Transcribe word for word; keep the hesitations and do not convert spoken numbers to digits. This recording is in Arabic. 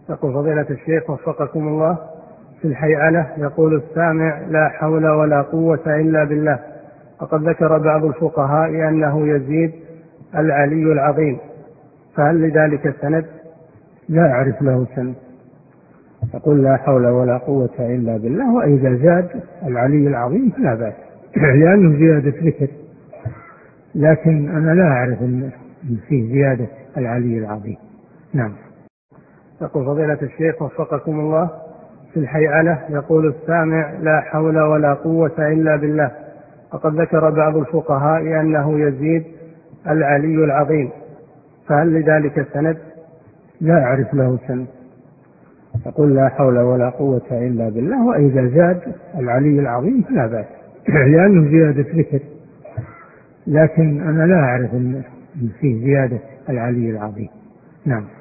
يقول فضيلة الشيخ وفقكم الله، في الحيعلة يقول السامع: لا حول ولا قوة إلا بالله. وقد ذكر بعض الفقهاء أنه يزيد العلي العظيم، فهل لذلك سند؟ لا أعرف له سند. يقول لا حول ولا قوة إلا بالله، وإذا زاد العلي العظيم فلا بأس لأنه زيادة ذكر، لكن أنا لا أعرف أن فيه زيادة العلي العظيم. نعم. يقول فضيلة الشيخ وفقكم الله، في الحيعلة يقول السامع: لا حول ولا قوة إلا بالله. وقد ذكر بعض الفقهاء أنه يزيد العلي العظيم، فهل لذلك سند؟ لا أعرف له سند. يقول لا حول ولا قوة إلا بالله، وإذا زاد العلي العظيم فلا بأس لأنه زيادة ذكر، لكن أنا لا أعرف أن فيه زيادة العلي العظيم. نعم.